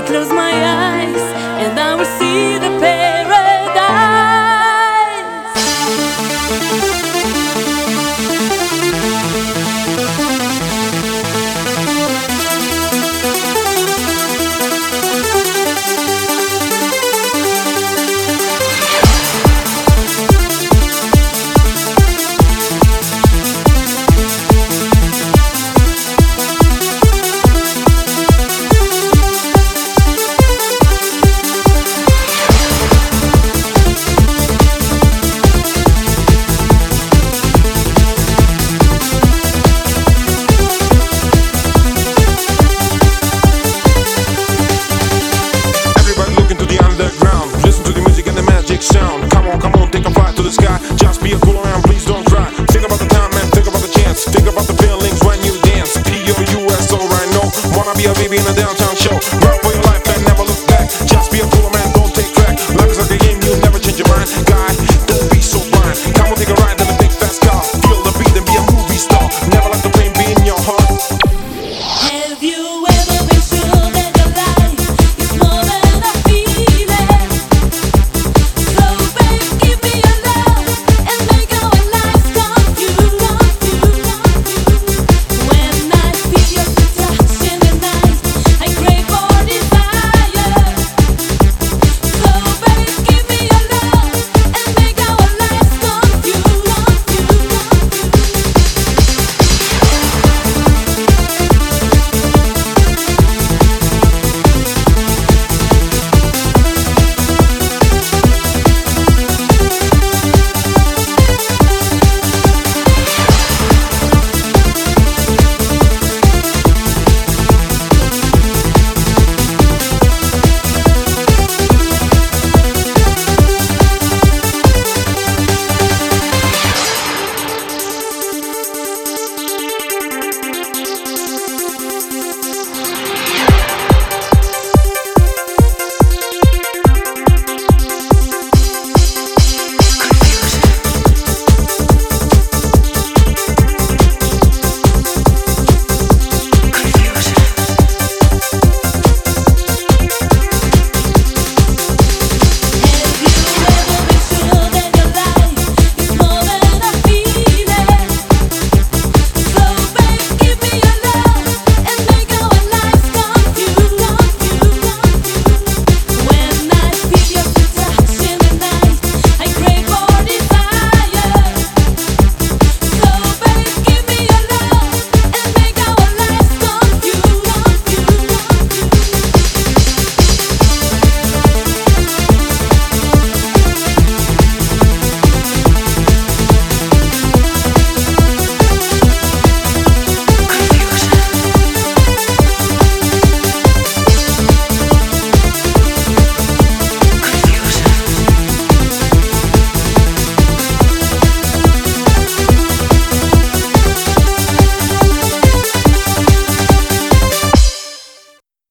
close my eyes and I will see the paradise. Sound. Come on, take a flight to the sky. Just be a cool around, please don't cry. Think about the time and think about the chance. Think about the feelings when you dance. P-O-U-S-O right now. Wanna be a baby in a downtown show. Run for your life and never look back. Just be a cool man, don't take crack. Life is like a game, you'll never change your mind. God